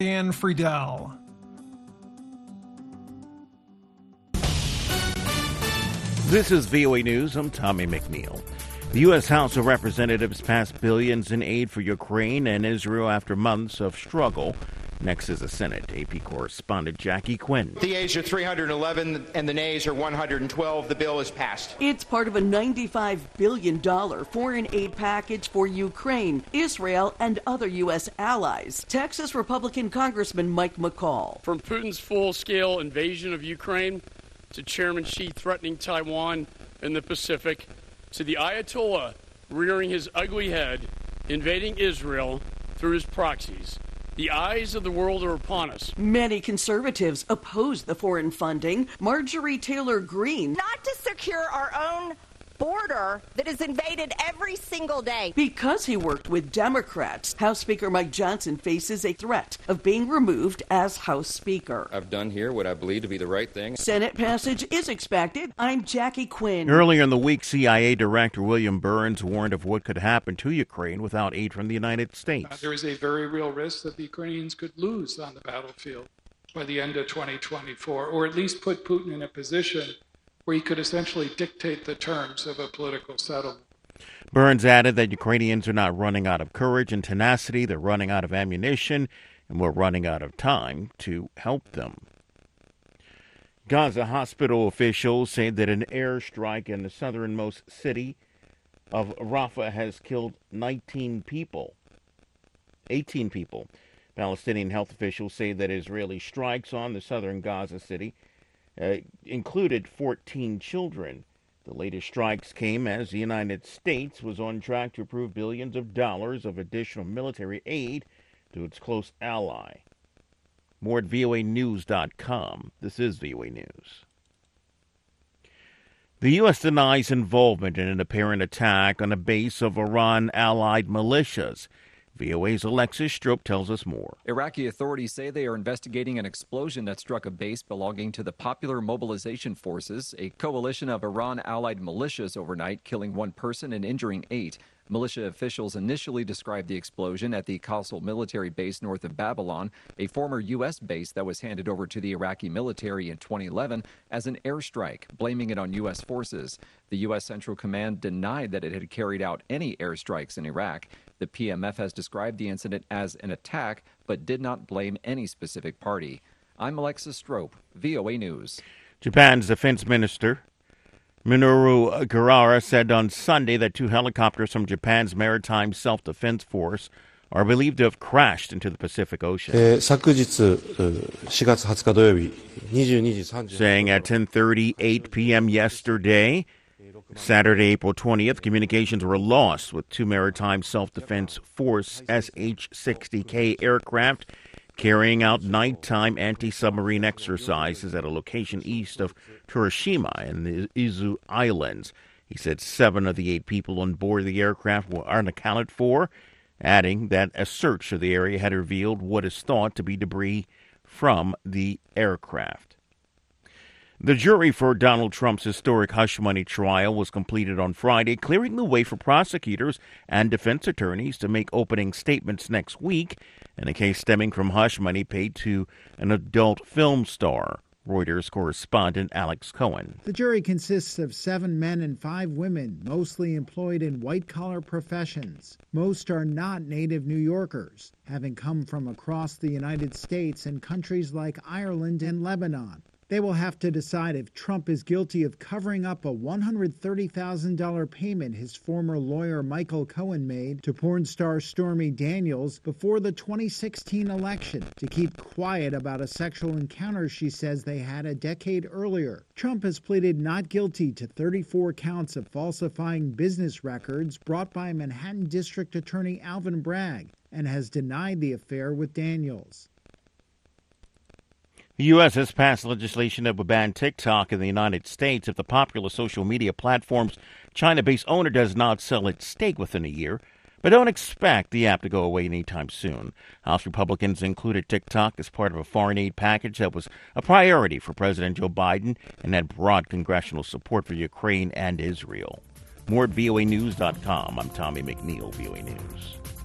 Dan Friedel. This is VOA News. I'm Tommy McNeil. The U.S. House of Representatives passed billions in aid for Ukraine and Israel after months of struggle. Next is the Senate. AP correspondent Jackie Quinn. The ayes are 311 and the nays are 112. The bill is passed. It's part of a $95 billion foreign aid package for Ukraine, Israel, and other U.S. allies. Texas Republican Congressman Mike McCall. From Putin's full-scale invasion of Ukraine to Chairman Xi threatening Taiwan and the Pacific, to the Ayatollah rearing his ugly head, invading Israel through his proxies. The eyes of the world are upon us. Many conservatives oppose the foreign funding. Marjorie Taylor Greene. Not to secure our own border that is invaded every single day. Because he worked with Democrats, House Speaker Mike Johnson faces a threat of being removed as House Speaker. I've done here what I believe to be the right thing. Senate passage is expected. I'm Jackie Quinn. Earlier in the week, CIA Director William Burns warned of what could happen to Ukraine without aid from the United States. There is a very real risk that the Ukrainians could lose on the battlefield by the end of 2024, or at least put Putin in a position where he could essentially dictate the terms of a political settlement. Burns added that Ukrainians are not running out of courage and tenacity, they're running out of ammunition, and we're running out of time to help them. Gaza hospital officials say that an airstrike in the southernmost city of Rafah has killed 18 people. Palestinian health officials say that Israeli strikes on the southern Gaza city included 14 children. The latest strikes came as the United States was on track to approve billions of dollars of additional military aid to its close ally. More at voanews.com. This is VOA News. The U.S. denies involvement in an apparent attack on a base of Iran-allied militias. VOA's Alexis Strope tells us more. Iraqi authorities say they are investigating an explosion that struck a base belonging to the Popular Mobilization Forces, a coalition of Iran-allied militias overnight, killing one person and injuring 8. Militia officials initially described the explosion at the Qasl military base north of Babylon, a former U.S. base that was handed over to the Iraqi military in 2011, as an airstrike, blaming it on U.S. forces. The U.S. Central Command denied that it had carried out any airstrikes in Iraq. The PMF has described the incident as an attack, but did not blame any specific party. I'm Alexis Strope, VOA News. Japan's defense minister Minoru Kurara said on Sunday that 2 helicopters from Japan's Maritime Self-Defense Force are believed to have crashed into the Pacific Ocean. Saying at 10:38 p.m. yesterday, Saturday, April 20th, communications were lost with 2 Maritime Self-Defense Force SH-60K aircraft carrying out nighttime anti-submarine exercises at a location east of Torishima in the Izu Islands. He said 7 of the 8 people on board the aircraft were unaccounted for, adding that a search of the area had revealed what is thought to be debris from the aircraft. The jury for Donald Trump's historic hush money trial was completed on Friday, clearing the way for prosecutors and defense attorneys to make opening statements next week in a case stemming from hush money paid to an adult film star. Reuters correspondent Alex Cohen. The jury consists of 7 men and 5 women, mostly employed in white-collar professions. Most are not native New Yorkers, having come from across the United States and countries like Ireland and Lebanon. They will have to decide if Trump is guilty of covering up a $130,000 payment his former lawyer Michael Cohen made to porn star Stormy Daniels before the 2016 election to keep quiet about a sexual encounter she says they had a decade earlier. Trump has pleaded not guilty to 34 counts of falsifying business records brought by Manhattan District Attorney Alvin Bragg and has denied the affair with Daniels. The U.S. has passed legislation that would ban TikTok in the United States if the popular social media platform's China-based owner does not sell its stake within a year, but don't expect the app to go away anytime soon. House Republicans included TikTok as part of a foreign aid package that was a priority for President Joe Biden and had broad congressional support for Ukraine and Israel. More at voanews.com. I'm Tommy McNeil, VOA News.